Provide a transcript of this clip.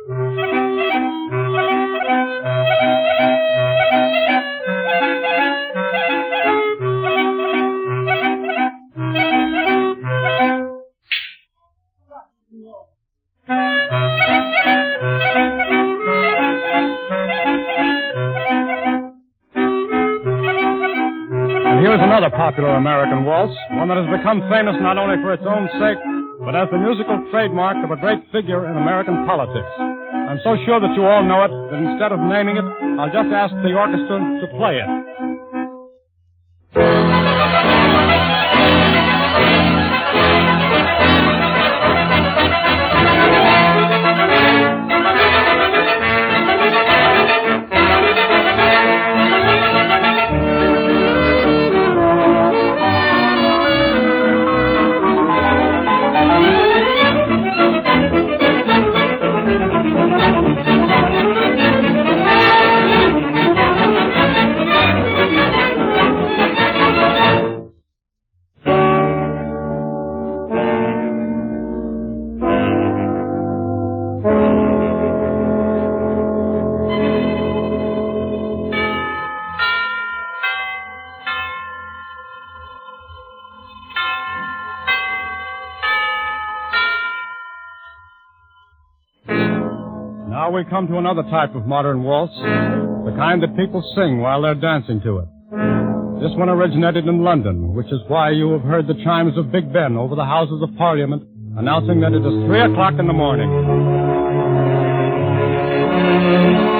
Here's another popular American waltz, one that has become famous not only for its own sake, but as the musical trademark of a great figure in American politics. I'm so sure that you all know it that instead of naming it, I'll just ask the orchestra to play it. Now we come to another type of modern waltz, the kind that people sing while they're dancing to it. This one originated in London, which is why you have heard the chimes of Big Ben over the Houses of Parliament announcing that it is 3 o'clock in the morning.